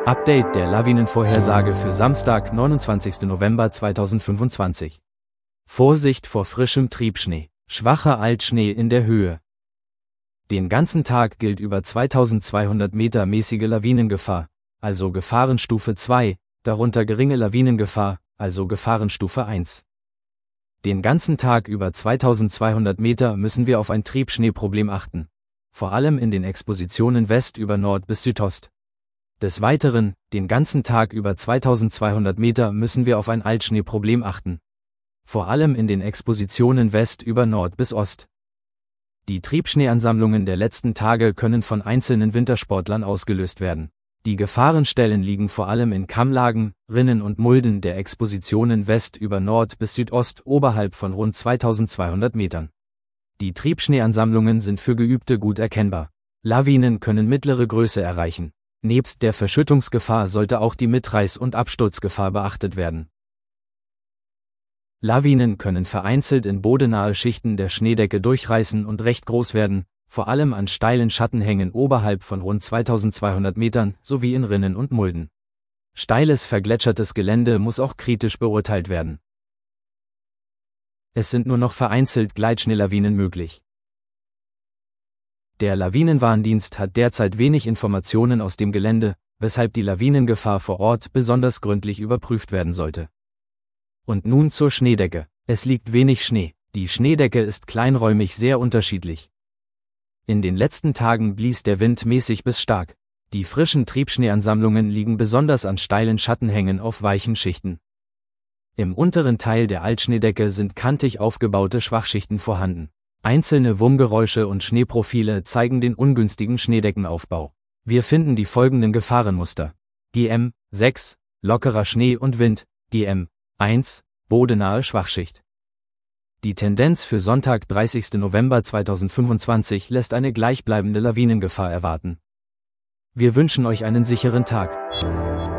Update der Lawinenvorhersage für Samstag, 29. November 2025. Vorsicht vor frischem Triebschnee, schwacher Altschnee in der Höhe. Den ganzen Tag gilt über 2200 Meter mäßige Lawinengefahr, also Gefahrenstufe 2, darunter geringe Lawinengefahr, also Gefahrenstufe 1. Den ganzen Tag über 2200 Meter müssen wir auf ein Triebschneeproblem achten, vor allem in den Expositionen West über Nord bis Südost. Des Weiteren, den ganzen Tag über 2200 Meter müssen wir auf ein Altschneeproblem achten, vor allem in den Expositionen West über Nord bis Ost. Die Triebschneeansammlungen der letzten Tage können von einzelnen Wintersportlern ausgelöst werden. Die Gefahrenstellen liegen vor allem in Kammlagen, Rinnen und Mulden der Expositionen West über Nord bis Südost oberhalb von rund 2200 Metern. Die Triebschneeansammlungen sind für Geübte gut erkennbar. Lawinen können mittlere Größe erreichen. Nebst der Verschüttungsgefahr sollte auch die Mitreiß- und Absturzgefahr beachtet werden. Lawinen können vereinzelt in bodennahe Schichten der Schneedecke durchreißen und recht groß werden, vor allem an steilen Schattenhängen oberhalb von rund 2200 Metern sowie in Rinnen und Mulden. Steiles vergletschertes Gelände muss auch kritisch beurteilt werden. Es sind nur noch vereinzelt Gleitschneelawinen möglich. Der Lawinenwarndienst hat derzeit wenig Informationen aus dem Gelände, weshalb die Lawinengefahr vor Ort besonders gründlich überprüft werden sollte. Und nun zur Schneedecke. Es liegt wenig Schnee. Die Schneedecke ist kleinräumig sehr unterschiedlich. In den letzten Tagen blies der Wind mäßig bis stark. Die frischen Triebschneeansammlungen liegen besonders an steilen Schattenhängen auf weichen Schichten. Im unteren Teil der Altschneedecke sind kantig aufgebaute Schwachschichten vorhanden. Einzelne Wurmgeräusche und Schneeprofile zeigen den ungünstigen Schneedeckenaufbau. Wir finden die folgenden Gefahrenmuster. GM 6, lockerer Schnee und Wind. GM 1, bodennahe Schwachschicht. Die Tendenz für Sonntag, 30. November 2025 lässt eine gleichbleibende Lawinengefahr erwarten. Wir wünschen euch einen sicheren Tag.